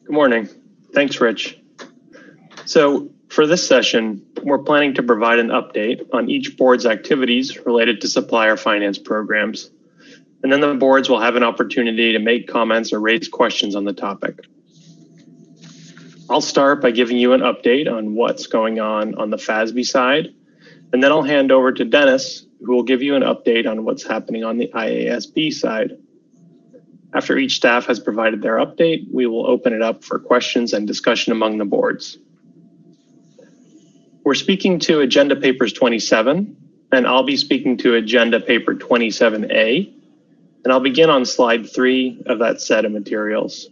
Good morning. Thanks, Rich. So for this session, we're planning to provide an update on each board's activities related to supplier finance programs. And then the boards will have an opportunity to make comments or raise questions on the topic. I'll start by giving you an update on what's going on the FASB side, and then I'll hand over to Dennis, who will give you an update on what's happening on the IASB side. After each staff has provided their update, we will open it up for questions and discussion among the boards. We're speaking to Agenda Papers 27, and I'll be speaking to Agenda Paper 27A, and I'll begin on slide 3 of that set of materials.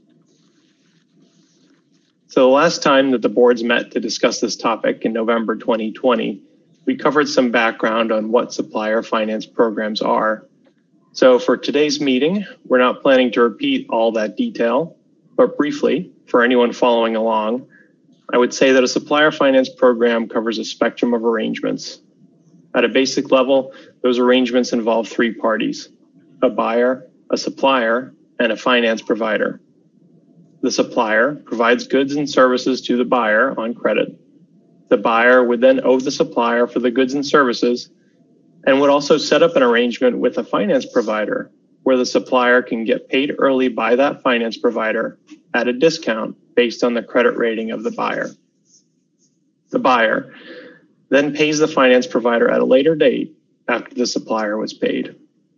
So the last time that the boards met to discuss this topic in November 2020, we covered some background on what supplier finance programs are. So for today's meeting, we're not planning to repeat all that detail, but briefly, for anyone following along, I would say that a supplier finance program covers a spectrum of arrangements. At a basic level, those arrangements involve 3 parties: a buyer, a supplier, and a finance provider. The supplier provides goods and services to the buyer on credit. The buyer would then owe the supplier for the goods and services, and would also set up an arrangement with a finance provider where the supplier can get paid early by that finance provider at a discount based on the credit rating of the buyer. The buyer then pays the finance provider at a later date after the supplier was paid.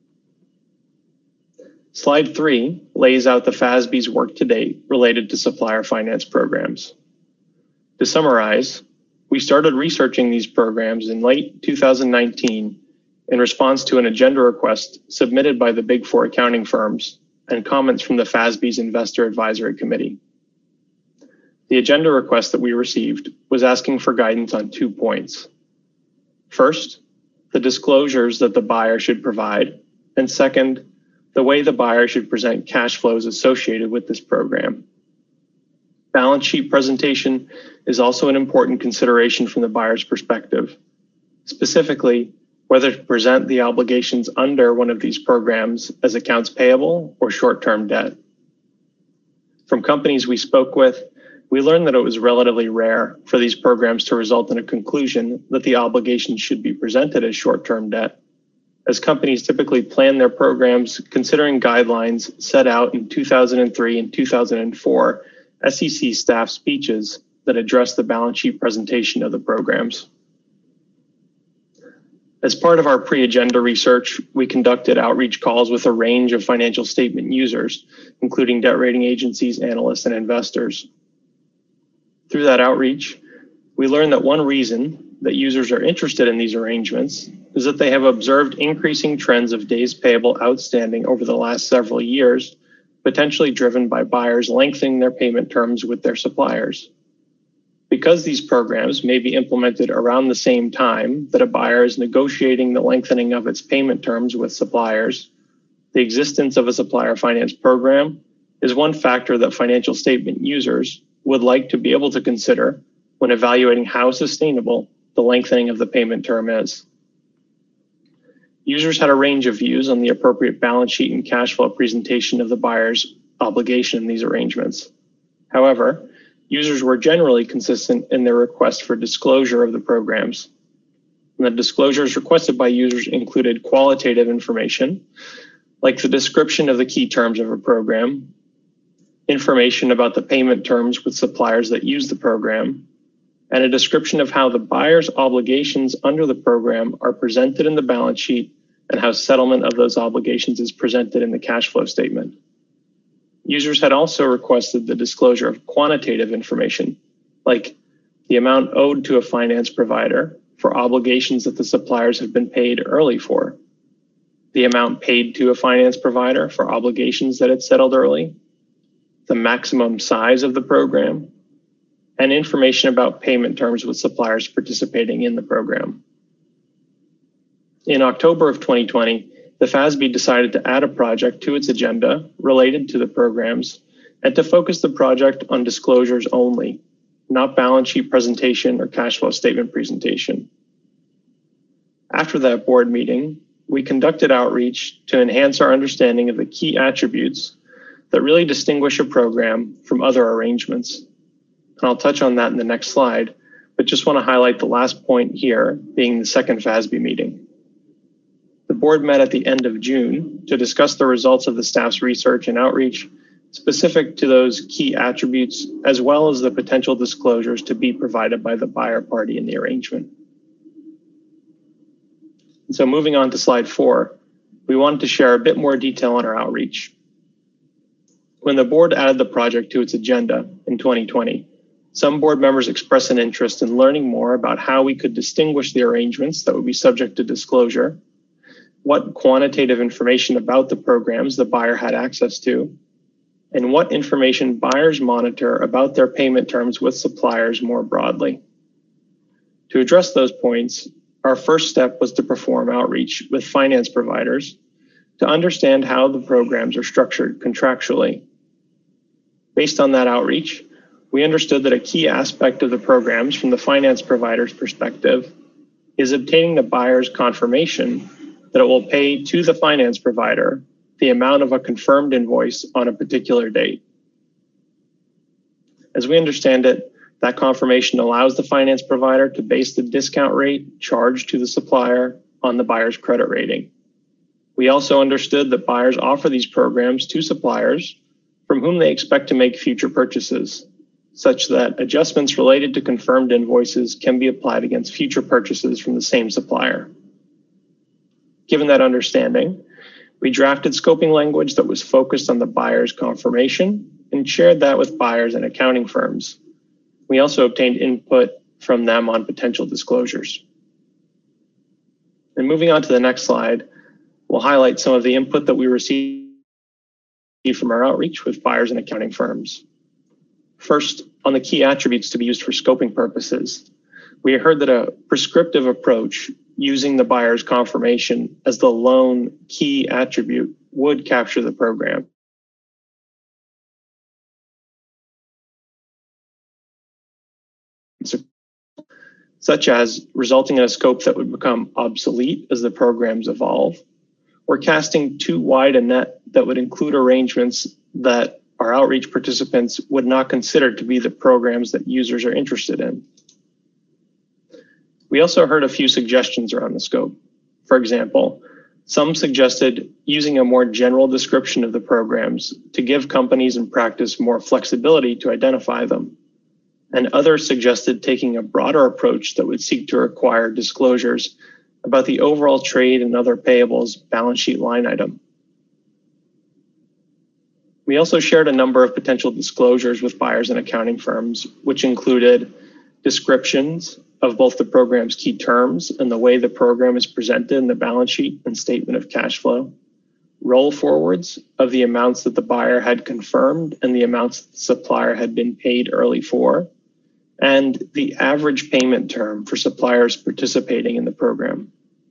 Slide 3 lays out the FASB's work to date related to supplier finance programs. To summarize, we started researching these programs in late 2019 in response to an agenda request submitted by the Big Four accounting firms and comments from the FASB's Investor Advisory Committee. The agenda request that we received was asking for guidance on 2 points. First, the disclosures that the buyer should provide, and second, the way the buyer should present cash flows associated with this program. Balance sheet presentation is also an important consideration from the buyer's perspective. Specifically, whether to present the obligations under one of these programs as accounts payable or short-term debt. From companies we spoke with, we learned that it was relatively rare for these programs to result in a conclusion that the obligations should be presented as short-term debt, as companies typically plan their programs considering guidelines set out in 2003 and 2004 SEC staff speeches that address the balance sheet presentation of the programs. As part of our pre-agenda research, we conducted outreach calls with a range of financial statement users, including debt rating agencies, analysts, and investors. Through that outreach, we learned that one reason that users are interested in these arrangements is that they have observed increasing trends of days payable outstanding over the last several years, potentially driven by buyers lengthening their payment terms with their suppliers. Because these programs may be implemented around the same time that a buyer is negotiating the lengthening of its payment terms with suppliers, the existence of a supplier finance program is one factor that financial statement users would like to be able to consider when evaluating how sustainable the lengthening of the payment term is. Users had a range of views on the appropriate balance sheet and cash flow presentation of the buyer's obligation in these arrangements. However, users were generally consistent in their request for disclosure of the programs. And the disclosures requested by users included qualitative information, like the description of the key terms of a program, information about the payment terms with suppliers that use the program, and a description of how the buyer's obligations under the program are presented in the balance sheet and how settlement of those obligations is presented in the cash flow statement. Users had also requested the disclosure of quantitative information, like the amount owed to a finance provider for obligations that the suppliers have been paid early for, the amount paid to a finance provider for obligations that it settled early, the maximum size of the program, and information about payment terms with suppliers participating in the program. In October of 2020, the FASB decided to add a project to its agenda related to the programs and to focus the project on disclosures only, not balance sheet presentation or cash flow statement presentation. After that board meeting, we conducted outreach to enhance our understanding of the key attributes that really distinguish a program from other arrangements. And I'll touch on that in the next slide, but just want to highlight the last point here being the second FASB meeting. The board met at the end of June to discuss the results of the staff's research and outreach specific to those key attributes, as well as the potential disclosures to be provided by the buyer party in the arrangement. And so moving on to slide 4, we wanted to share a bit more detail on our outreach. When the board added the project to its agenda in 2020, some board members expressed an interest in learning more about how we could distinguish the arrangements that would be subject to disclosure, what quantitative information about the programs the buyer had access to, and what information buyers monitor about their payment terms with suppliers more broadly. To address those points, our first step was to perform outreach with finance providers to understand how the programs are structured contractually. Based on that outreach, we understood that a key aspect of the programs from the finance provider's perspective is obtaining the buyer's confirmation that it will pay to the finance provider the amount of a confirmed invoice on a particular date. As we understand it, that confirmation allows the finance provider to base the discount rate charged to the supplier on the buyer's credit rating. We also understood that buyers offer these programs to suppliers from whom they expect to make future purchases, such that adjustments related to confirmed invoices can be applied against future purchases from the same supplier. Given that understanding, we drafted scoping language that was focused on the buyer's confirmation and shared that with buyers and accounting firms. We also obtained input from them on potential disclosures. And moving on to the next slide, we'll highlight some of the input that we received from our outreach with buyers and accounting firms. First, on the key attributes to be used for scoping purposes, we heard that a prescriptive approach using the buyer's confirmation as the lone key attribute would capture the program. Such as resulting in a scope that would become obsolete as the programs evolve, or casting too wide a net that would include arrangements that our outreach participants would not consider to be the programs that users are interested in. We also heard a few suggestions around the scope. For example, some suggested using a more general description of the programs to give companies in practice more flexibility to identify them. And others suggested taking a broader approach that would seek to require disclosures about the overall trade and other payables balance sheet line item. We also shared a number of potential disclosures with buyers and accounting firms, which included descriptions of both the program's key terms and the way the program is presented in the balance sheet and statement of cash flow, roll forwards of the amounts that the buyer had confirmed and the amounts that the supplier had been paid early for, and the average payment term for suppliers participating in the program.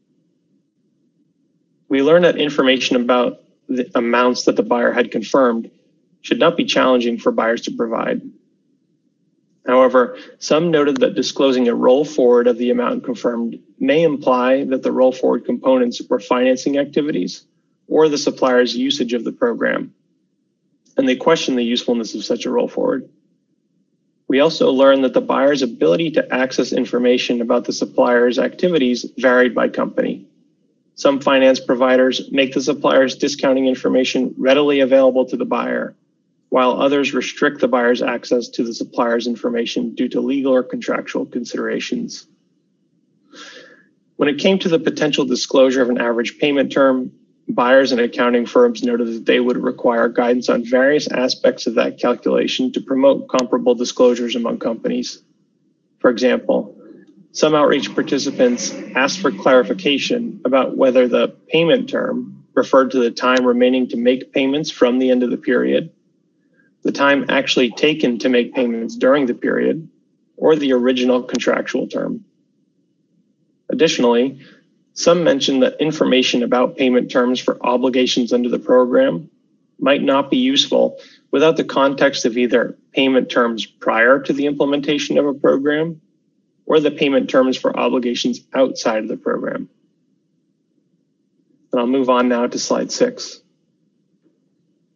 We learned that information about the amounts that the buyer had confirmed should not be challenging for buyers to provide. However, some noted that disclosing a roll forward of the amount confirmed may imply that the roll forward components were financing activities or the supplier's usage of the program, and they questioned the usefulness of such a roll forward. We also learned that the buyer's ability to access information about the supplier's activities varied by company. Some finance providers make the supplier's discounting information readily available to the buyer, while others restrict the buyer's access to the supplier's information due to legal or contractual considerations. When it came to the potential disclosure of an average payment term, buyers and accounting firms noted that they would require guidance on various aspects of that calculation to promote comparable disclosures among companies. For example, some outreach participants asked for clarification about whether the payment term referred to the time remaining to make payments from the end of the period, the time actually taken to make payments during the period, or the original contractual term. Additionally, some mentioned that information about payment terms for obligations under the program might not be useful without the context of either payment terms prior to the implementation of a program or the payment terms for obligations outside of the program. And I'll move on now to slide 6.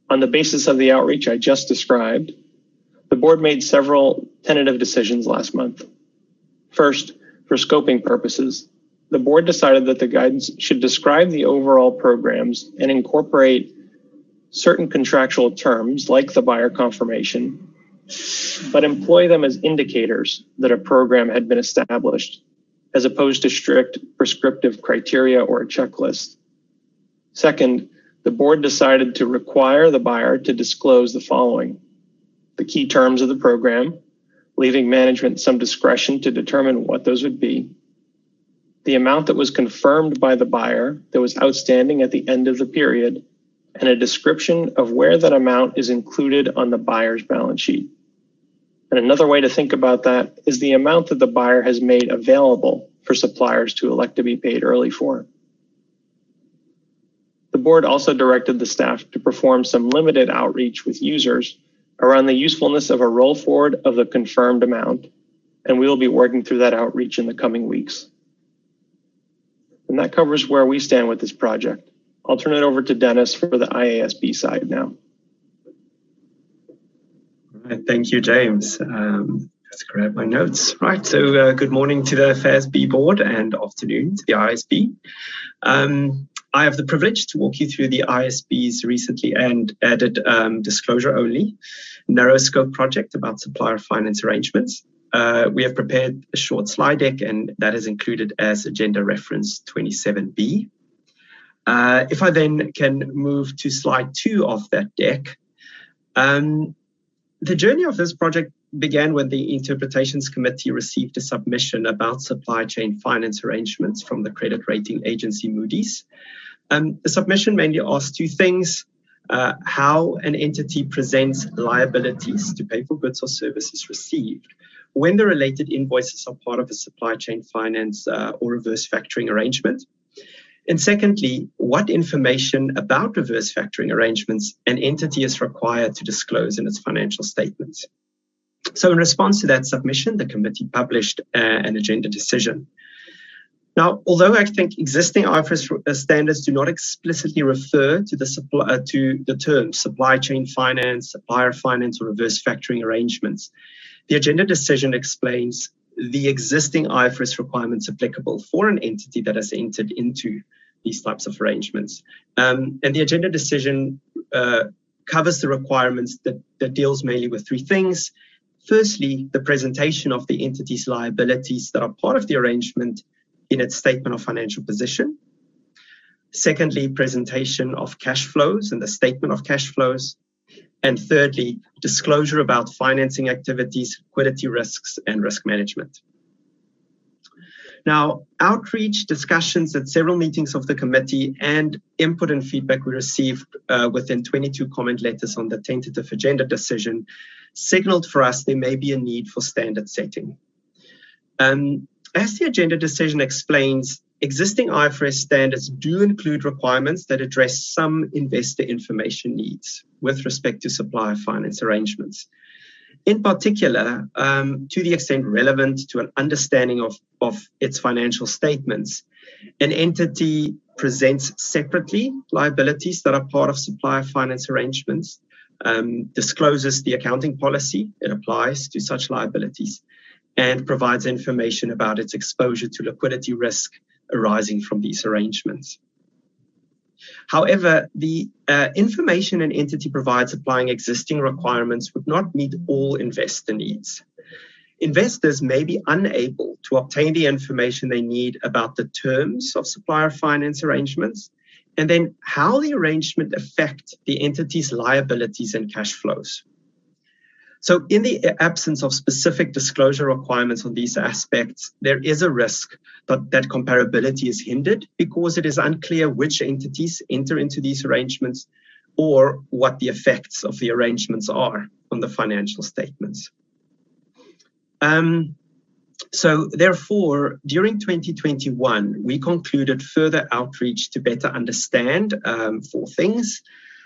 On the basis of the outreach I just described, the board made several tentative decisions last month. First, for scoping purposes, the board decided that the guidance should describe the overall programs and incorporate certain contractual terms like the buyer confirmation, but employ them as indicators that a program had been established, as opposed to strict prescriptive criteria or a checklist. Second, the board decided to require the buyer to disclose the following: the key terms of the program, leaving management some discretion to determine what those would be, the amount that was confirmed by the buyer that was outstanding at the end of the period, and a description of where that amount is included on the buyer's balance sheet. And another way to think about that is the amount that the buyer has made available for suppliers to elect to be paid early for. The board also directed the staff to perform some limited outreach with users around the usefulness of a roll forward of the confirmed amount, and we will be working through that outreach in the coming weeks. And that covers where we stand with this project. I'll turn it over to Dennis for the IASB side now. All right, thank you, James. Let's grab my notes. Right, so good morning to the FASB board and afternoon to the IASB. I have the privilege to walk you through the IASB's recently added disclosure-only narrow scope project about supplier finance arrangements. We have prepared a short slide deck, and that is included as agenda reference 27B. If I then can move to slide 2 of that deck. The journey of this project began when the Interpretations Committee received a submission about supply chain finance arrangements from the credit rating agency Moody's. The submission mainly asked two things: how an entity presents liabilities to pay for goods or services received when the related invoices are part of a supply chain finance or reverse factoring arrangement. And secondly, what information about reverse factoring arrangements an entity is required to disclose in its financial statements. So in response to that submission, the committee published an agenda decision. Now, although I think existing IFRS standards do not explicitly refer to the term supply chain finance, supplier finance, or reverse factoring arrangements, the agenda decision explains the existing IFRS requirements applicable for an entity that has entered into these types of arrangements. And the agenda decision covers the requirements that deals mainly with three things. Firstly, the presentation of the entity's liabilities that are part of the arrangement in its statement of financial position. Secondly, presentation of cash flows and the statement of cash flows. And thirdly, disclosure about financing activities, liquidity risks, and risk management. Now, outreach, discussions at several meetings of the committee, and input and feedback we received within 22 comment letters on the tentative agenda decision signaled for us there may be a need for standard setting. As the agenda decision explains, existing IFRS standards do include requirements that address some investor information needs with respect to supplier finance arrangements. In particular, to the extent relevant to an understanding of its financial statements, an entity presents separately liabilities that are part of supplier finance arrangements, discloses the accounting policy it applies to such liabilities, and provides information about its exposure to liquidity risk arising from these arrangements. However, the information an entity provides applying existing requirements would not meet all investor needs. Investors may be unable to obtain the information they need about the terms of supplier finance arrangements, and then how the arrangement affect the entity's liabilities and cash flows. So in the absence of specific disclosure requirements on these aspects, there is a risk that comparability is hindered because it is unclear which entities enter into these arrangements or what the effects of the arrangements are on the financial statements. So therefore, during 2021, we concluded further outreach to better understand four things.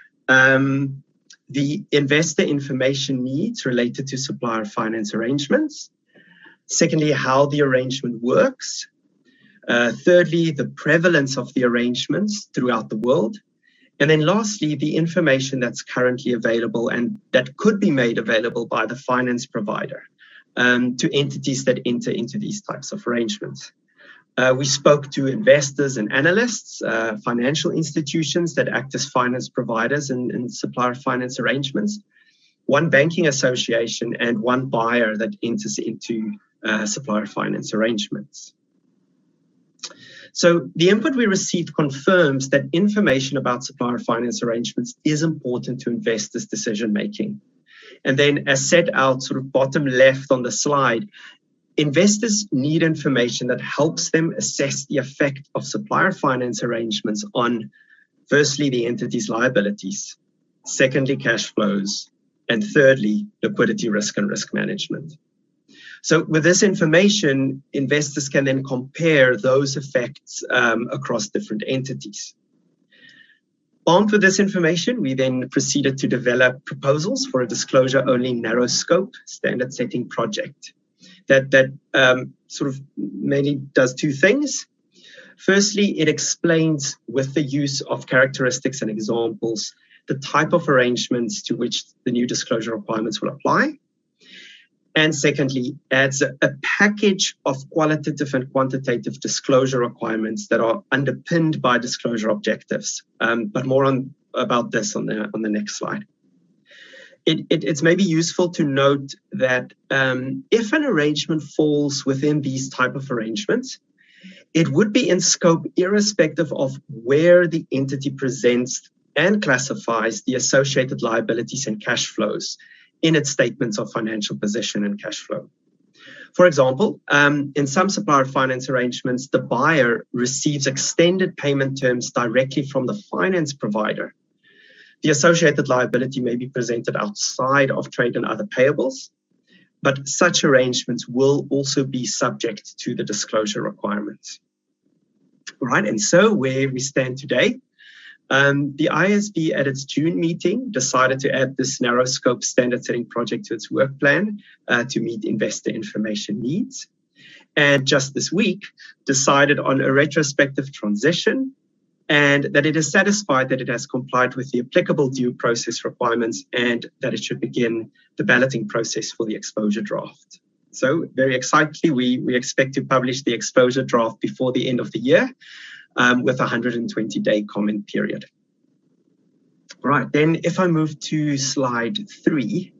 The investor information needs related to supplier finance arrangements. Secondly, how the arrangement works. Thirdly, the prevalence of the arrangements throughout the world. And then lastly, the information that's currently available and that could be made available by the finance provider to entities that enter into these types of arrangements. We spoke to investors and analysts, financial institutions that act as finance providers in supplier finance arrangements, one banking association, and one buyer that enters into supplier finance arrangements. So the input we received confirms that information about supplier finance arrangements is important to investors' decision-making. And then as set out sort of bottom left on the slide, investors need information that helps them assess the effect of supplier finance arrangements on, firstly, the entity's liabilities, secondly, cash flows, and thirdly, liquidity risk and risk management. So with this information, investors can then compare those effects across different entities. Armed with this information, we then proceeded to develop proposals for a disclosure-only narrow scope standard setting project that sort of mainly does two things. Firstly, it explains with the use of characteristics and examples the type of arrangements to which the new disclosure requirements will apply. And secondly, adds a package of qualitative and quantitative disclosure requirements that are underpinned by disclosure objectives. But more about this on the next slide. It's maybe useful to note that if an arrangement falls within these type of arrangements, it would be in scope irrespective of where the entity presents and classifies the associated liabilities and cash flows in its statements of financial position and cash flow. For example, in some supplier finance arrangements, the buyer receives extended payment terms directly from the finance provider. The associated liability may be presented outside of trade and other payables, but such arrangements will also be subject to the disclosure requirements. All right, and so where we stand today, the IASB at its June meeting decided to add this narrow scope standard setting project to its work plan to meet investor information needs. And just this week decided on a retrospective transition and that it is satisfied that it has complied with the applicable due process requirements and that it should begin the balloting process for the exposure draft. So very excitedly, we expect to publish the exposure draft before the end of the year with a 120-day comment period. All right, then if I move to slide 3,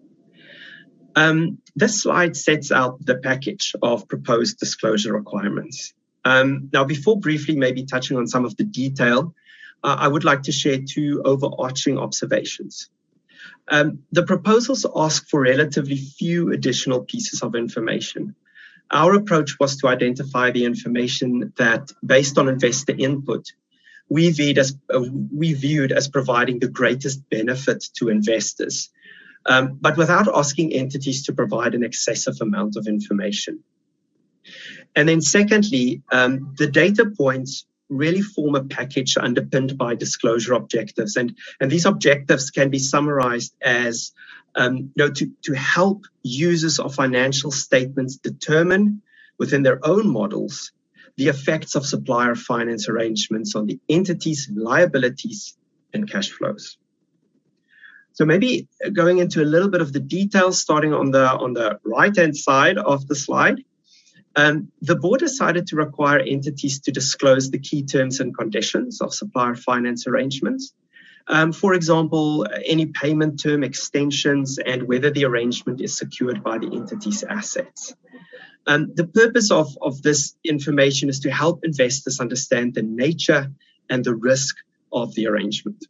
this slide sets out the package of proposed disclosure requirements. Now, before briefly maybe touching on some of the detail, I would like to share two overarching observations. The proposals ask for relatively few additional pieces of information. Our approach was to identify the information that, based on investor input, we viewed as providing the greatest benefit to investors, but without asking entities to provide an excessive amount of information. And then secondly, the data points really form a package underpinned by disclosure objectives. And these objectives can be summarized as to help users of financial statements determine within their own models the effects of supplier finance arrangements on the entity's liabilities and cash flows. So maybe going into a little bit of the details, starting on the right-hand side of the slide. The board decided to require entities to disclose the key terms and conditions of supplier finance arrangements. For example, any payment term extensions and whether the arrangement is secured by the entity's assets. The purpose of this information is to help investors understand the nature and the risk of the arrangement.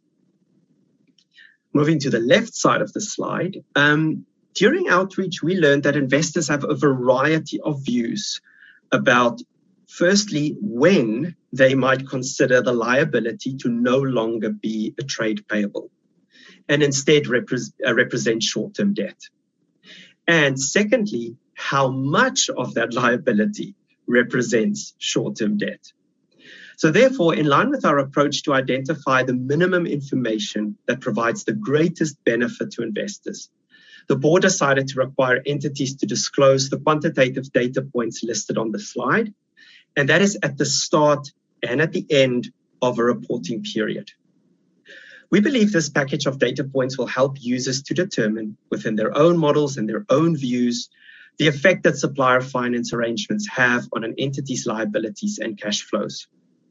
Moving to the left side of the slide, during outreach, we learned that investors have a variety of views about, firstly, when they might consider the liability to no longer be a trade payable and instead represent short-term debt. And secondly, how much of that liability represents short-term debt. So therefore, in line with our approach to identify the minimum information that provides the greatest benefit to investors, the board decided to require entities to disclose the quantitative data points listed on the slide, and that is at the start and at the end of a reporting period. We believe this package of data points will help users to determine within their own models and their own views the effect that supplier finance arrangements have on an entity's liabilities and cash flows.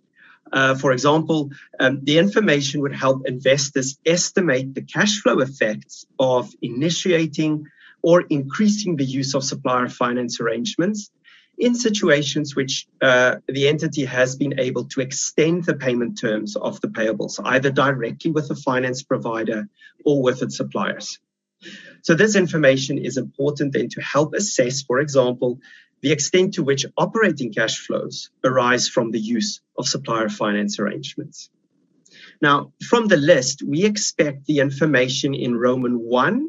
For example, the information would help investors estimate the cash flow effects of initiating or increasing the use of supplier finance arrangements in situations which the entity has been able to extend the payment terms of the payables, either directly with the finance provider or with its suppliers. So this information is important then to help assess, for example, the extent to which operating cash flows arise from the use of supplier finance arrangements. Now, from the list, we expect the information in Roman 1,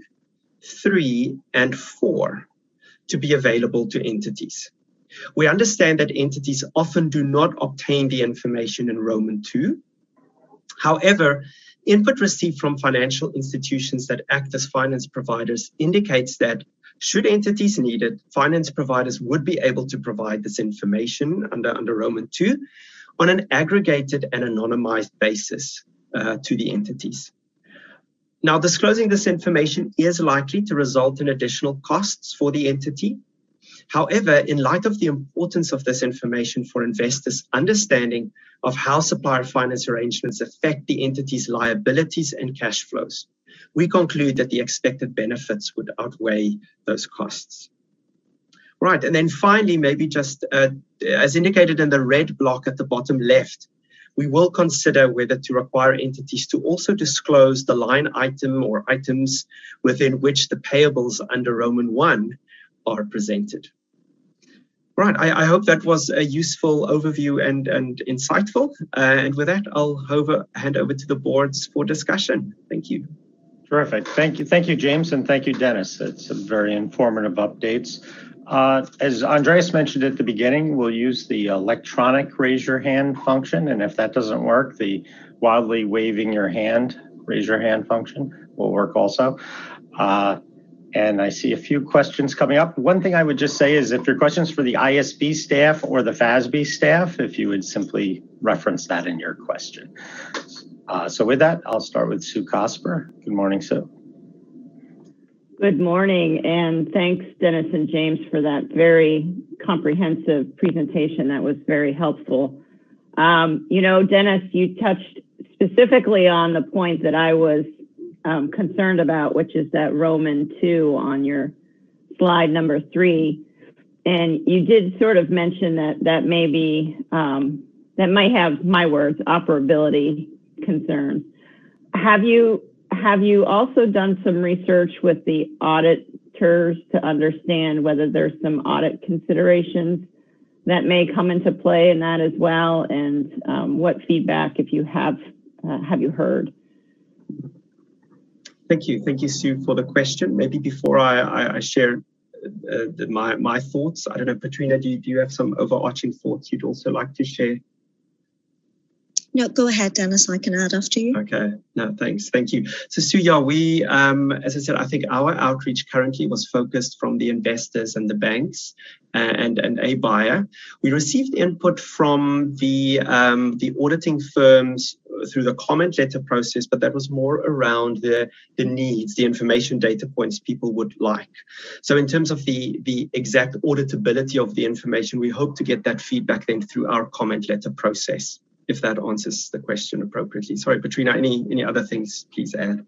3, and 4 to be available to entities. We understand that entities often do not obtain the information in Roman 2. However, input received from financial institutions that act as finance providers indicates that should entities need it, finance providers would be able to provide this information under Roman 2 on an aggregated and anonymized basis to the entities. Now, disclosing this information is likely to result in additional costs for the entity. However, in light of the importance of this information for investors' understanding of how supplier finance arrangements affect the entity's liabilities and cash flows, we conclude that the expected benefits would outweigh those costs. Right, and then finally, maybe just as indicated in the red block at the bottom left, we will consider whether to require entities to also disclose the line item or items within which the payables under Roman 1 are presented. Right, I hope that was a useful overview and insightful. And with that, I'll hand over to the boards for discussion. Thank you. Terrific. Thank you, James, and thank you, Dennis. It's a very informative updates. As Andreas mentioned at the beginning, we'll use the electronic raise your hand function. And if that doesn't work, the wildly waving your hand, raise your hand function will work also. And I see a few questions coming up. One thing I would just say is if your questions for the ISB staff or the FASB staff, if you would simply reference that in your question. So with that, I'll start with Sue Cosper. Good morning, Sue. Good morning, and thanks, Dennis and James, for that very comprehensive presentation. That was very helpful. You know, Dennis, you touched specifically on the point that I was concerned about, which is that Roman 2 on your slide number 3. And you did sort of mention that maybe, that might have, my words, operability concerns. Have you also done some research with the auditors to understand whether there's some audit considerations that may come into play in that as well? And what feedback, if you have you heard? Thank you, Sue, for the question. Maybe before I share my thoughts, I don't know, Petrina, do you have some overarching thoughts you'd also like to share? No, go ahead, Dennis. I can add after you. Okay. No, thanks. Thank you. So, Sue, yeah, we, as I said, I think our outreach currently was focused from the investors and the banks and a buyer. We received input from the auditing firms through the comment letter process, but that was more around the needs, the information data points people would like. So in terms of the exact auditability of the information, we hope to get that feedback then through our comment letter process, if that answers the question appropriately. Sorry, Petrina, any other things, please add.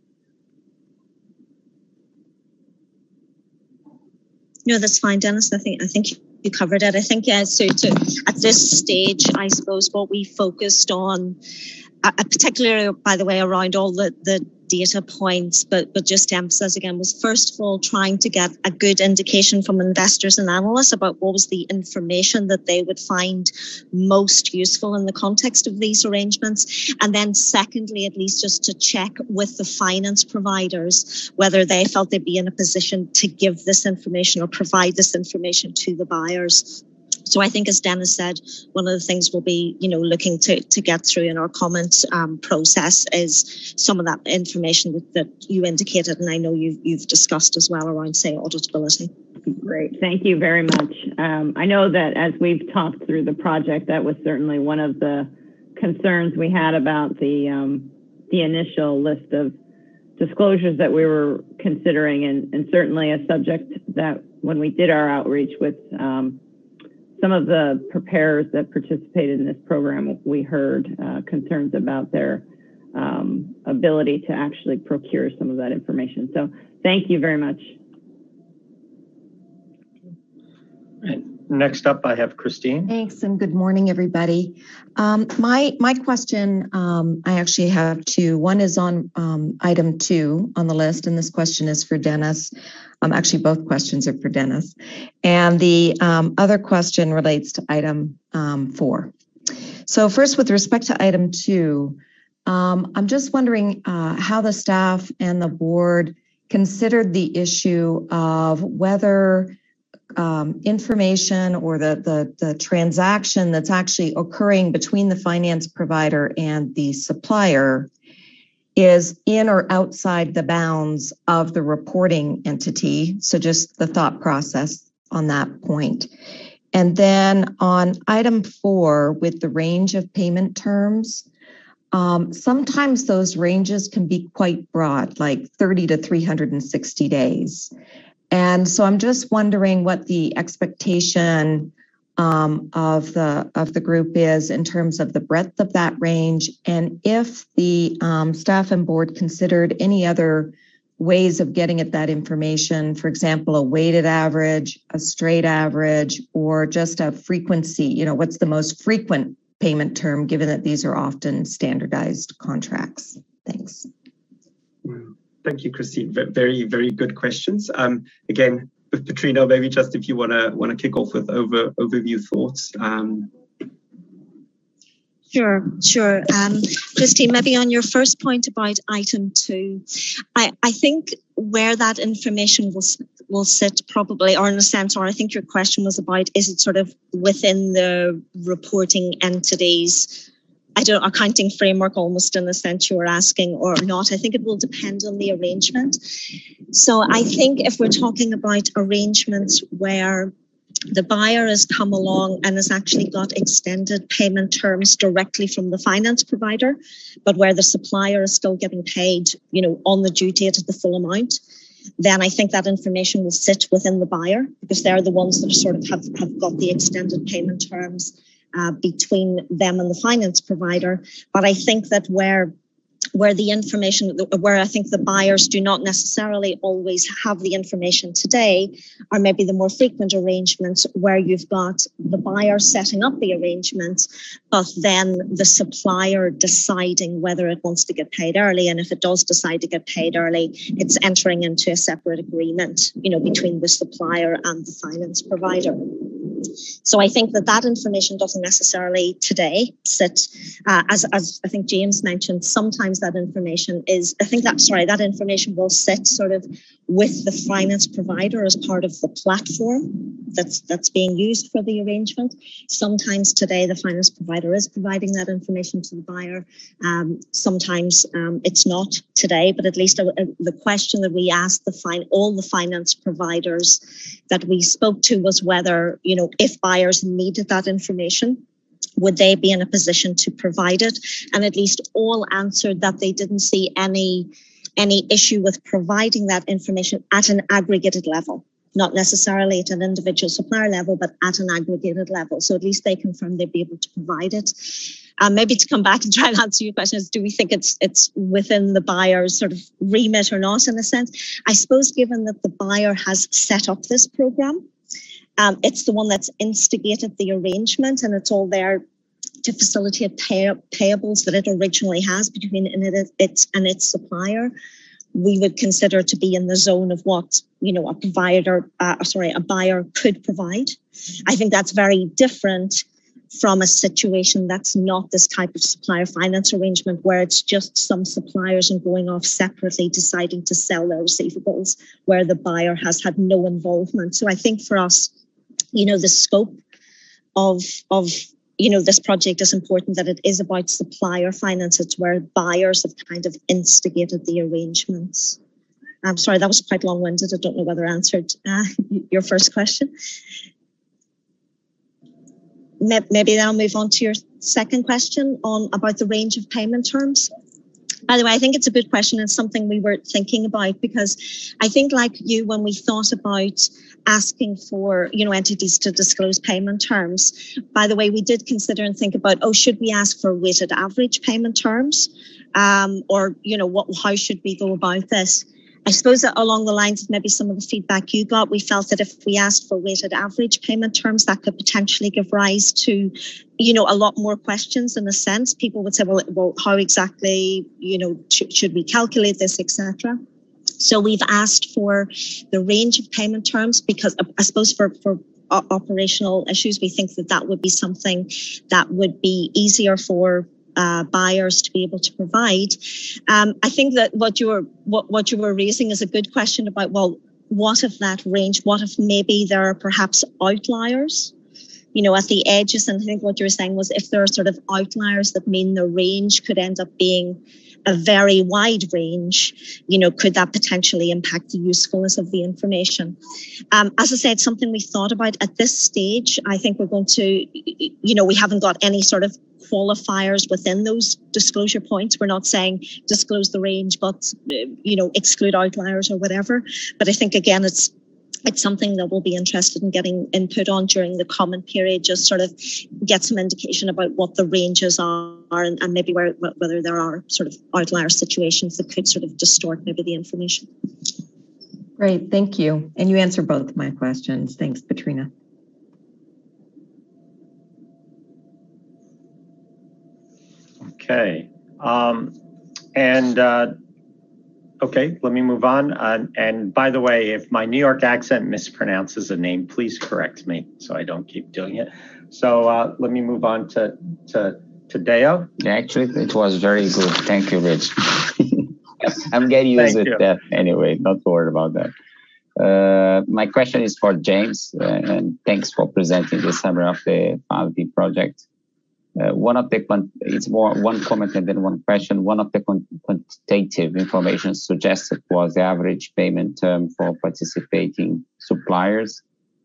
No, that's fine, Dennis. I think you covered it. I think, yeah, so at this stage, I suppose what we focused on, particularly, by the way, around all the data points, but just to emphasize again, was first of all trying to get a good indication from investors and analysts about what was the information that they would find most useful in the context of these arrangements. And then secondly, at least just to check with the finance providers whether they felt they'd be in a position to give this information or provide this information to the buyers. So I think, as Dennis said, one of the things we'll be, looking to get through in our comment process is some of that information that you indicated, and I know you've discussed as well around, say, auditability. Great, thank you very much. I know that as we've talked through the project, that was certainly one of the concerns we had about the the initial list of disclosures that we were considering, and certainly a subject that when we did our outreach with some of the preparers that participated in this program, we heard concerns about their ability to actually procure some of that information. So thank you very much. Next up, I have Christine. Thanks, and good morning, everybody. My question, I actually have two. One is on item 2 on the list, and this question is for Dennis. Actually, both questions are for Dennis. And the other question relates to item 4. So first, with respect to item 2, I'm just wondering how the staff and the board considered the issue of whether information or the transaction that's actually occurring between the finance provider and the supplier is in or outside the bounds of the reporting entity. So just the thought process on that point. And then on item 4, with the range of payment terms, sometimes those ranges can be quite broad, like 30 to 360 days. And so I'm just wondering what the expectation of the group is in terms of the breadth of that range, and if the staff and board considered any other ways of getting at that information, for example, a weighted average, a straight average, or just a frequency, what's the most frequent payment term, given that these are often standardized contracts. Thanks. Thank you, Christine. Very, very good questions. Again, with Petrino, maybe just if you want to kick off with overview thoughts. Sure. Christine, maybe on your first point about item 2, I think where that information will sit probably, or in a sense, or I think your question was about, is it sort of within the reporting entities, accounting framework almost in the sense you were asking, or not. I think it will depend on the arrangement. So I think if we're talking about arrangements where the buyer has come along and has actually got extended payment terms directly from the finance provider, but where the supplier is still getting paid, on the due date at the full amount, then I think that information will sit within the buyer, because they're the ones that sort of have got the extended payment terms between them and the finance provider. But I think that where the information, where I think the buyers do not necessarily always have the information today, are maybe the more frequent arrangements where you've got the buyer setting up the arrangement, but then the supplier deciding whether it wants to get paid early. And if it does decide to get paid early, it's entering into a separate agreement, between the supplier and the finance provider. So I think that information doesn't necessarily today sit, as I think James mentioned, sometimes that information that information will sit sort of with the finance provider as part of the platform that's being used for the arrangement. Sometimes today the finance provider is providing that information to the buyer. Sometimes it's not today, but at least the question that we asked all the finance providers that we spoke to was whether, if buyers needed that information, would they be in a position to provide it? And at least all answered that they didn't see any issue with providing that information at an aggregated level, not necessarily at an individual supplier level, but at an aggregated level. So at least they confirmed they'd be able to provide it. Maybe to come back and try and answer your question is, do we think it's within the buyer's sort of remit or not, in a sense? I suppose given that the buyer has set up this program, it's the one that's instigated the arrangement, and it's all there to facilitate payables that it originally has between it and its supplier. We would consider to be in the zone of what a buyer could provide. I think that's very different from a situation that's not this type of supplier finance arrangement, where it's just some suppliers and going off separately deciding to sell their receivables, where the buyer has had no involvement. So I think for us, the scope of this project is important, that it is about supplier finance. It's where buyers have kind of instigated the arrangements. I'm sorry, that was quite long-winded. I don't know whether I answered your first question. Maybe then I'll move on to your second question about the range of payment terms. By the way, I think it's a good question. It's something we were thinking about, because I think, like you, when we thought about asking for, entities to disclose payment terms, by the way, we did consider and think about, should we ask for weighted average payment terms? Or, how should we go about this? I suppose that along the lines of maybe some of the feedback you got, we felt that if we asked for weighted average payment terms, that could potentially give rise to, a lot more questions. In a sense, people would say, well, how exactly, should we calculate this, etc. So we've asked for the range of payment terms, because I suppose for operational issues, we think that would be something that would be easier for buyers to be able to provide. I think that what you were raising is a good question about, well, what if that range? What if maybe there are perhaps outliers, at the edges? And I think what you were saying was, if there are sort of outliers that mean the range could end up being a very wide range, could that potentially impact the usefulness of the information? As I said, something we thought about at this stage. I think we're going to, we haven't got any sort of qualifiers within those disclosure points. We're not saying disclose the range, but, exclude outliers or whatever. But I think, again, it's something that we'll be interested in getting input on during the comment period, just sort of get some indication about what the ranges are, and maybe whether there are sort of outlier situations that could sort of distort maybe the information. Great, thank you. And you answered both my questions. Thanks, Petrina. Okay. Okay, let me move on. And by the way, if my New York accent mispronounces a name, please correct me so I don't keep doing it. So let me move on to Deo. Actually, it was very good. Thank you, Rich. I'm getting used to that anyway. Not worried about that. My question is for James, and thanks for presenting the summary of the FASB project. It's more one comment and then one question. One of the quantitative information suggested was the average payment term for participating suppliers.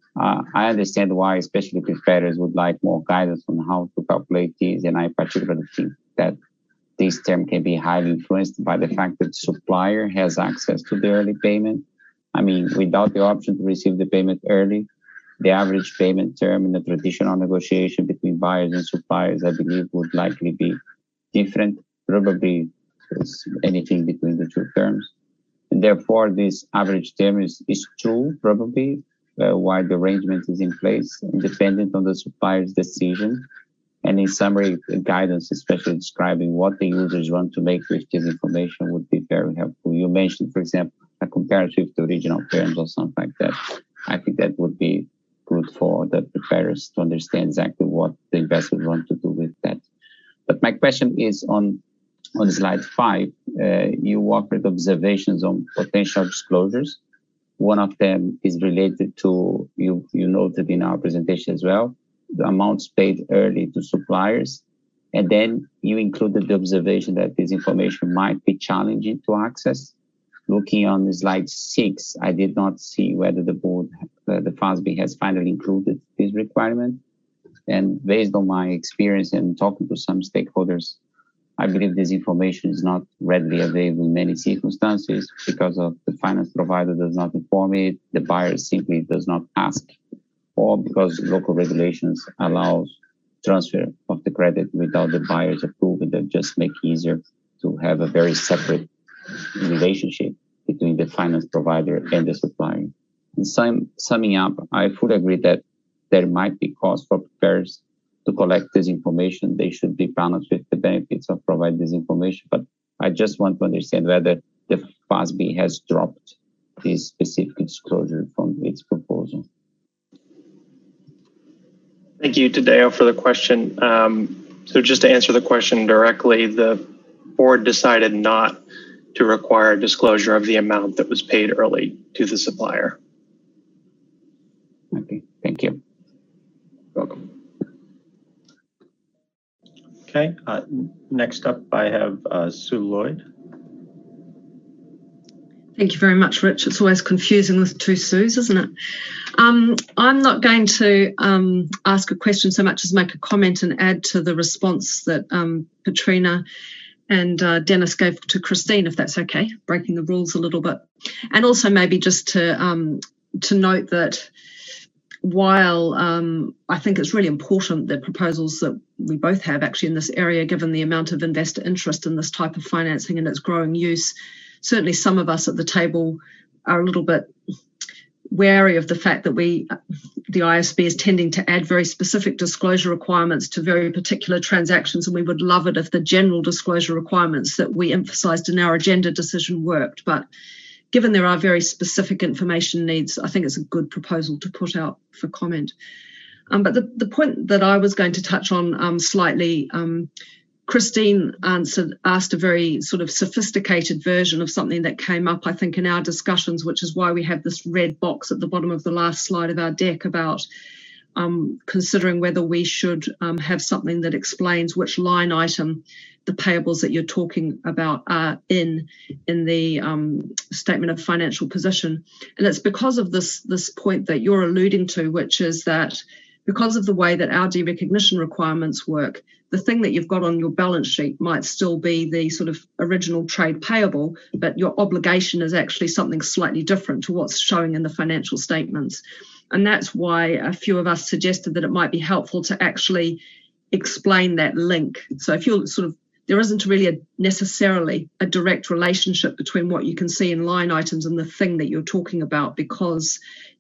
I understand why, especially preparers would like more guidance on how to calculate these, and I particularly think that this term can be highly influenced by the fact that supplier has access to the early payment. I mean, without the option to receive the payment early, the average payment term in a traditional negotiation between buyers and suppliers, I believe, would likely be different, probably anything between the two terms. And therefore, this average term is true, probably, while the arrangement is in place, independent on the supplier's decision. And in summary, guidance, especially describing what the users want to make with this information, would be very helpful. You mentioned, for example, a comparative to original terms or something like that. I think that would be good for the preparers to understand exactly what the investors want to do with that. But my question is on slide 5, you offered observations on potential disclosures. One of them is related to, you noted in our presentation as well, the amounts paid early to suppliers. And then you included the observation that this information might be challenging to access. Looking on slide 6, I did not see whether the board, the FASB has finally included this requirement. And based on my experience and talking to some stakeholders, I believe this information is not readily available in many circumstances because of the finance provider does not inform it, the buyer simply does not ask, or because local regulations allows transfer of the credit without the buyer's approval, that just make it easier to have a very separate relationship between the finance provider and the supplier. And summing up, I fully agree that there might be costs for preparers to collect this information. They should be balanced with the benefits of providing this information. But I just want to understand whether the FASB has dropped this specific disclosure from its proposal. Thank you, Tadeo, for the question. So just to answer the question directly, the board decided not to require disclosure of the amount that was paid early to the supplier. Okay, thank you. Welcome. Okay, next up I have Sue Lloyd. Thank you very much, Rich. It's always confusing with two Sues, isn't it? I'm not going to ask a question so much as make a comment and add to the response that Petrina Dennis gave to Christine, if that's okay, breaking the rules a little bit. And also maybe just to note that while I think it's really important that proposals that we both have actually in this area, given the amount of investor interest in this type of financing and its growing use, certainly some of us at the table are a little bit wary of the fact that the IASB is tending to add very specific disclosure requirements to very particular transactions, and we would love it if the general disclosure requirements that we emphasised in our agenda decision worked. But given there are very specific information needs, I think it's a good proposal to put out for comment. But the point that I was going to touch on slightly, Christine asked a very sort of sophisticated version of something that came up, I think, in our discussions, which is why we have this red box at the bottom of the last slide of our deck about considering whether we should have something that explains which line item the payables that you're talking about are in the statement of financial position. And it's because of this point that you're alluding to, which is that because of the way that our derecognition requirements work, the thing that you've got on your balance sheet might still be the sort of original trade payable, but your obligation is actually something slightly different to what's showing in the financial statements. And that's why a few of us suggested that it might be helpful to actually explain that link. So if you're there isn't really necessarily a direct relationship between what you can see in line items and the thing that you're talking about because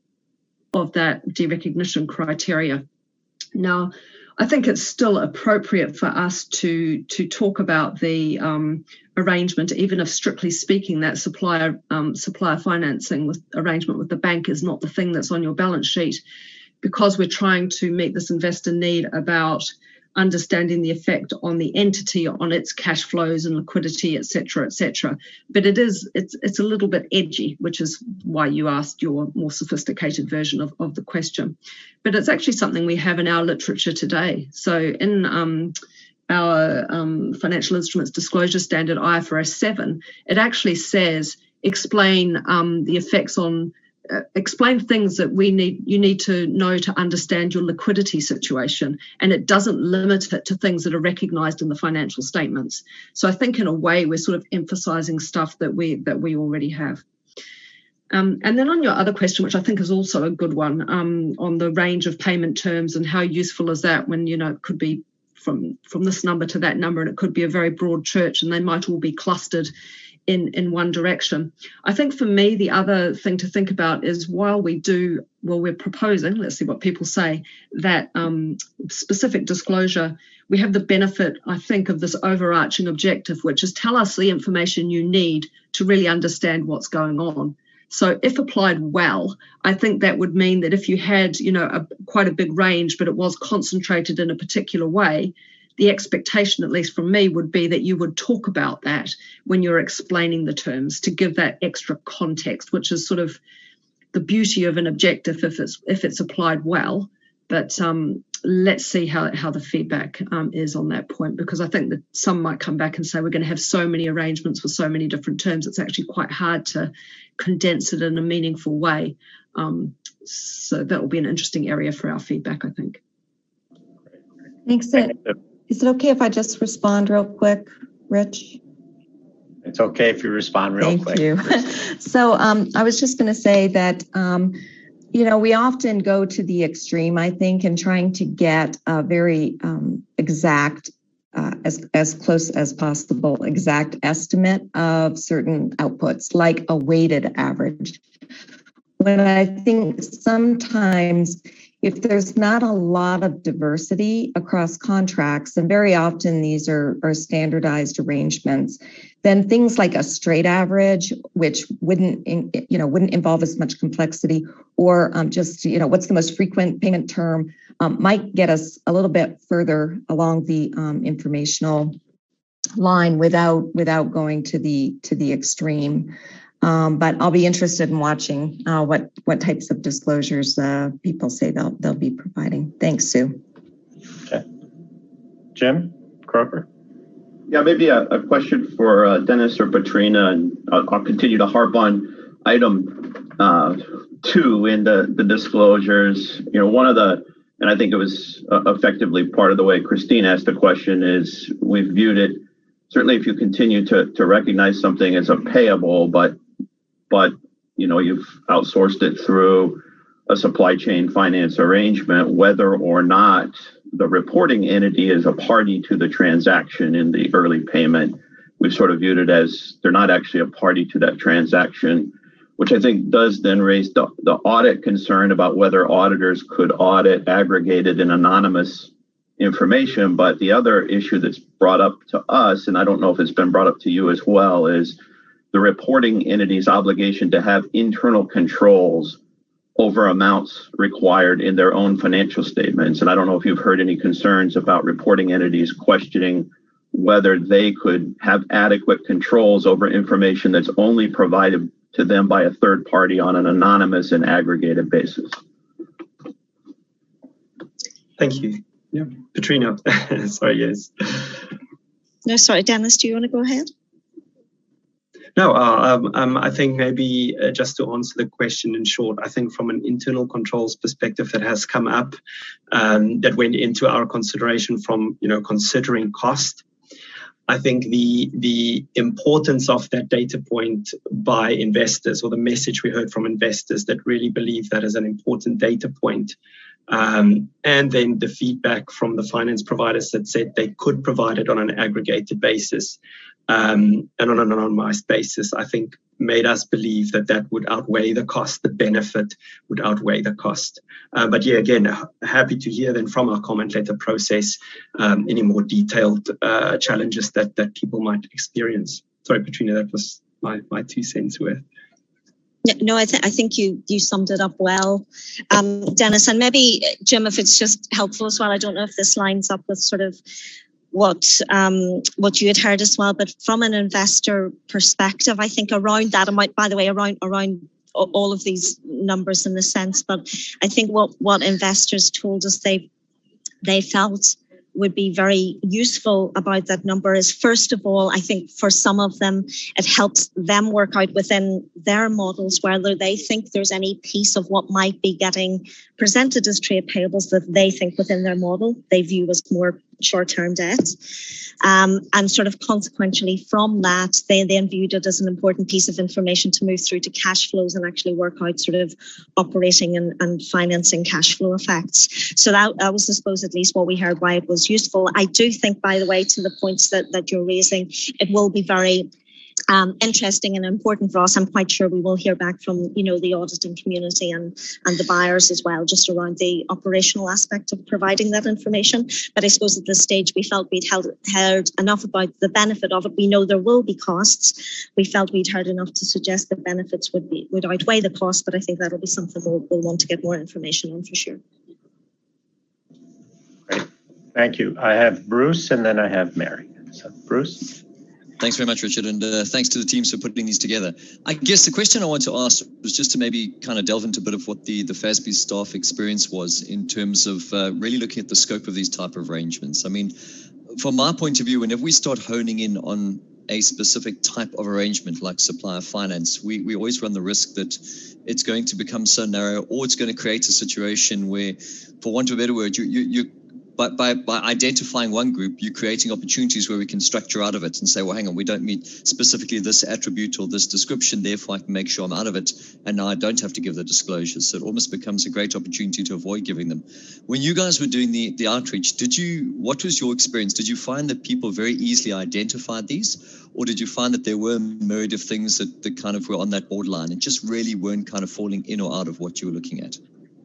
of that derecognition criteria. Now, I think it's still appropriate for us to talk about the arrangement, even if strictly speaking that supplier financing arrangement with the bank is not the thing that's on your balance sheet, because we're trying to meet this investor need about understanding the effect on the entity, on its cash flows and liquidity, et cetera, et cetera. But it's a little bit edgy, which is why you asked your more sophisticated version of the question. But it's actually something we have in our literature today. So in our financial instruments disclosure standard, IFRS 7, it actually says explain the effects on explain things that you need to know to understand your liquidity situation, and it doesn't limit it to things that are recognized in the financial statements. So I think in a way we're sort of emphasizing stuff that we already have. And then on your other question, which I think is also a good one, on the range of payment terms and how useful is that when, it could be from this number to that number, and it could be a very broad church and they might all be clustered in one direction. I think for me, the other thing to think about is while we're proposing, let's see what people say, that specific disclosure, we have the benefit, I think, of this overarching objective, which is tell us the information you need to really understand what's going on. So if applied well, I think that would mean that if you had, quite a big range, but it was concentrated in a particular way, the expectation, at least from me, would be that you would talk about that when you're explaining the terms to give that extra context, which is sort of the beauty of an objective if it's applied well. But let's see how the feedback is on that point, because I think that some might come back and say we're going to have so many arrangements with so many different terms, it's actually quite hard to condense it in a meaningful way. So that will be an interesting area for our feedback, I think. Thanks. Is it okay if I just respond real quick, Rich? It's okay if you respond real quick. Thank you. So I was just going to say that, we often go to the extreme, I think, in trying to get a very exact, as close as possible, exact estimate of certain outputs, like a weighted average. When I think sometimes if there's not a lot of diversity across contracts, and very often these are standardized arrangements, then things like a straight average, which wouldn't involve as much complexity, or just what's the most frequent payment term, might get us a little bit further along the informational line without going to the extreme. But I'll be interested in watching what types of disclosures people say they'll be providing. Thanks, Sue. Okay. Jim Croker? Yeah, maybe a question for Dennis or Patrina, and I'll continue to harp on item 2 in the disclosures. One of the, and I think it was effectively part of the way Christine asked the question, is we've viewed it certainly if you continue to recognize something as a payable, but you've outsourced it through a supply chain finance arrangement, whether or not the reporting entity is a party to the transaction in the early payment, we've sort of viewed it as they're not actually a party to that transaction, which I think does then raise the audit concern about whether auditors could audit aggregated and anonymous information. But the other issue that's brought up to us, and I don't know if it's been brought up to you as well, is the reporting entity's obligation to have internal controls over amounts required in their own financial statements. And I don't know if you've heard any concerns about reporting entities questioning whether they could have adequate controls over information that's only provided to them by a third party on an anonymous and aggregated basis. Thank you. Yeah, Petrina. Sorry, yes. No, sorry, Dennis, do you want to go ahead? No, I think maybe just to answer the question in short, I think from an internal controls perspective that has come up, that went into our consideration from, considering cost. I think the importance of that data point by investors, or the message we heard from investors that really believe that is an important data point, and then the feedback from the finance providers that said they could provide it on an aggregated basis and on an anonymized basis, I think made us believe that would outweigh the cost, the benefit would outweigh the cost. But yeah, again, happy to hear then from our comment letter process any more detailed challenges that people might experience. Sorry, Petrina, that was my 2 cents worth. No, I think you summed it up well, Dennis. And maybe, Jim, if it's just helpful as well, I don't know if this lines up with sort of what you had heard as well, but from an investor perspective, I think around that, and by the way, around all of these numbers in the sense, but I think what investors told us they felt would be very useful about that number is, first of all, I think for some of them, it helps them work out within their models whether they think there's any piece of what might be getting presented as trade payables that they think within their model they view as more short-term debt. And sort of consequentially from that, they then viewed it as an important piece of information to move through to cash flows and actually work out sort of operating and financing cash flow effects. So that was, I suppose, at least what we heard why it was useful. I do think, by the way, to the points that you're raising, it will be very interesting and important for us. I'm quite sure we will hear back from, the auditing community and the buyers as well, just around the operational aspect of providing that information. But I suppose at this stage, we felt we'd heard enough about the benefit of it. We know there will be costs. We felt we'd heard enough to suggest the benefits would outweigh the cost, but I think that'll be something we'll want to get more information on for sure. Great. Thank you. I have Bruce and then I have Mary. So Bruce. Thanks very much, Richard, and thanks to the teams for putting these together. I guess the question I want to ask was just to maybe kind of delve into a bit of what the FASB staff experience was in terms of really looking at the scope of these type of arrangements. I mean, from my point of view, whenever we start honing in on a specific type of arrangement like supplier finance, we always run the risk that it's going to become so narrow, or it's going to create a situation where, for want of a better word, by identifying one group, you're creating opportunities where we can structure out of it and say, well, hang on, we don't meet specifically this attribute or this description, therefore I can make sure I'm out of it, and now I don't have to give the disclosures. So it almost becomes a great opportunity to avoid giving them. When you guys were doing the outreach, what was your experience? Did you find that people very easily identified these, or did you find that there were a myriad of things that kind of were on that borderline and just really weren't kind of falling in or out of what you were looking at?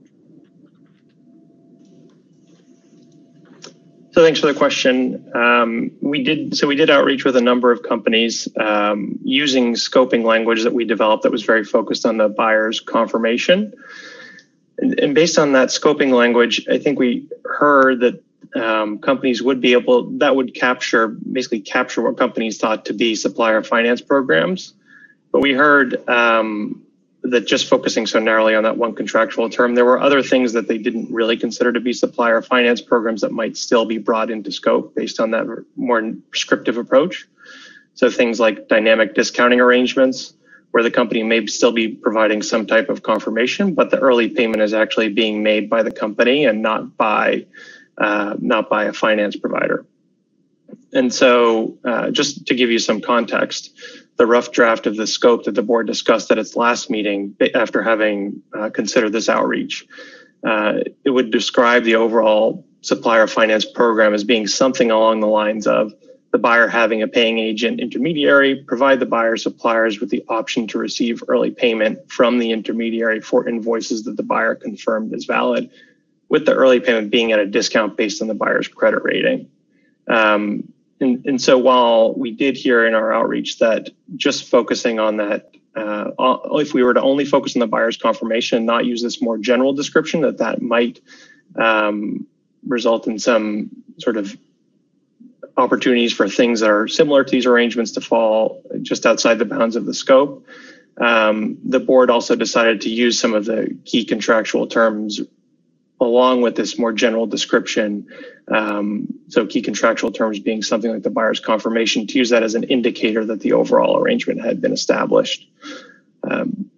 So thanks for the question. We did outreach with a number of companies using scoping language that we developed that was very focused on the buyer's confirmation. And based on that scoping language, I think we heard that companies would be would basically capture what companies thought to be supplier finance programs. But we heard that just focusing so narrowly on that one contractual term, there were other things that they didn't really consider to be supplier finance programs that might still be brought into scope based on that more prescriptive approach. So things like dynamic discounting arrangements, where the company may still be providing some type of confirmation, but the early payment is actually being made by the company and not by a finance provider. And so just to give you some context, the rough draft of the scope that the board discussed at its last meeting after having considered this outreach, it would describe the overall supplier finance program as being something along the lines of the buyer having a paying agent intermediary, provide the buyer suppliers with the option to receive early payment from the intermediary for invoices that the buyer confirmed as valid, with the early payment being at a discount based on the buyer's credit rating. And so while we did hear in our outreach that just focusing on that, if we were to only focus on the buyer's confirmation and not use this more general description, that might result in some sort of opportunities for things that are similar to these arrangements to fall just outside the bounds of the scope. The board also decided to use some of the key contractual terms along with this more general description. So key contractual terms being something like the buyer's confirmation, to use that as an indicator that the overall arrangement had been established. And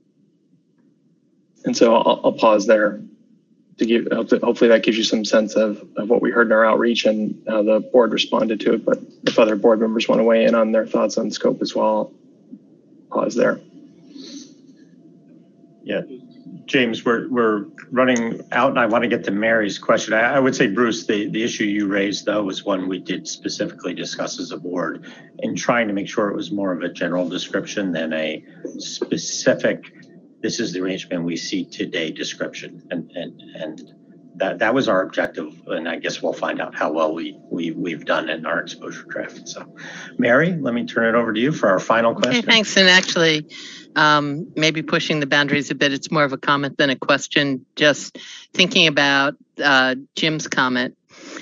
so I'll pause there to give, hopefully that gives you some sense of what we heard in our outreach and how the board responded to it. But if other board members want to weigh in on their thoughts on scope as well, I'll pause there. Yeah, James, we're running out, and I want to get to Mary's question. I would say, Bruce, the issue you raised, though, was one we did specifically discuss as a board in trying to make sure it was more of a general description than a specific, this is the arrangement we see today description. And that was our objective, and I guess we'll find out how well we've done in our exposure draft. So, Mary, let me turn it over to you for our final question. Okay, thanks. And actually, maybe pushing the boundaries a bit, it's more of a comment than a question, just thinking about Jim's comment.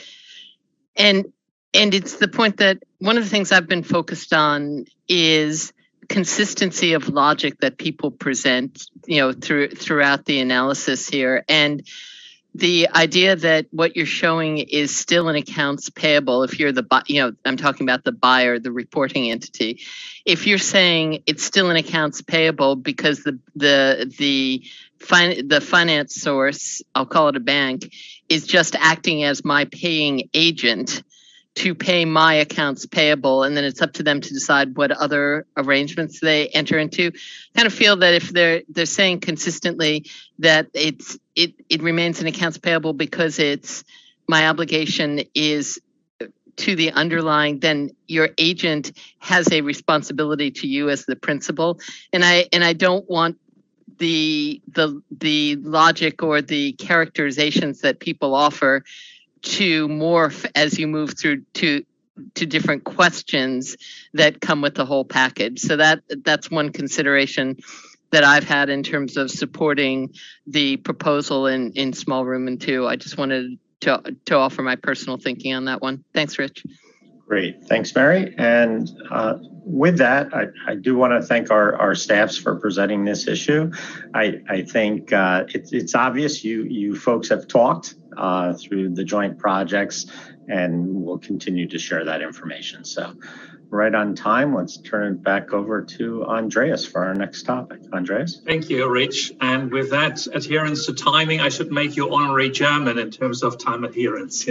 And it's the point that one of the things I've been focused on is consistency of logic that people present, throughout the analysis here. And the idea that what you're showing is still an accounts payable, if you're I'm talking about the buyer, the reporting entity. If you're saying it's still an accounts payable because the finance source, I'll call it a bank, is just acting as my paying agent to pay my accounts payable, and then it's up to them to decide what other arrangements they enter into. Kind of feel that if they're saying consistently that it remains an accounts payable because it's my obligation is to the underlying, then your agent has a responsibility to you as the principal. And I don't want the logic or the characterizations that people offer to morph as you move through to different questions that come with the whole package. So that's one consideration that I've had in terms of supporting the proposal in small room and 2. I just wanted to offer my personal thinking on that one. Thanks, Rich. Great. Thanks, Mary. And with that, I do want to thank our staffs for presenting this issue. I think it's obvious you folks have talked through the joint projects, and we'll continue to share that information. So right on time, let's turn it back over to Andreas for our next topic. Andreas? Thank you, Rich. And with that adherence to timing, I should make you honorary German in terms of time adherence.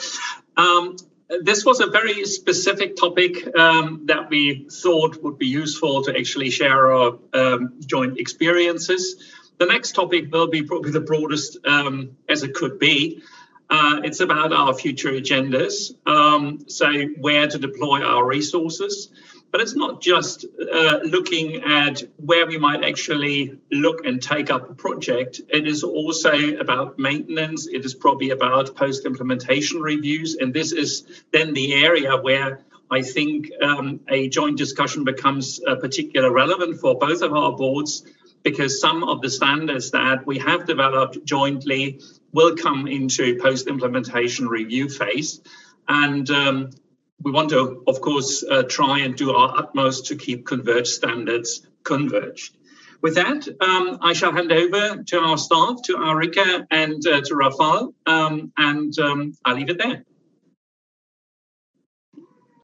This was a very specific topic that we thought would be useful to actually share our joint experiences. The next topic will be probably the broadest as it could be. It's about our future agendas, so where to deploy our resources. But it's not just looking at where we might actually look and take up a project. It is also about maintenance. It is probably about post-implementation reviews. And this is then the area where I think a joint discussion becomes particularly relevant for both of our boards, because some of the standards that we have developed jointly will come into post-implementation review phase. And we want to, of course, try and do our utmost to keep converged standards converged. With that, I shall hand over to our staff, to Ulrike and to Rafal, and I'll leave it there.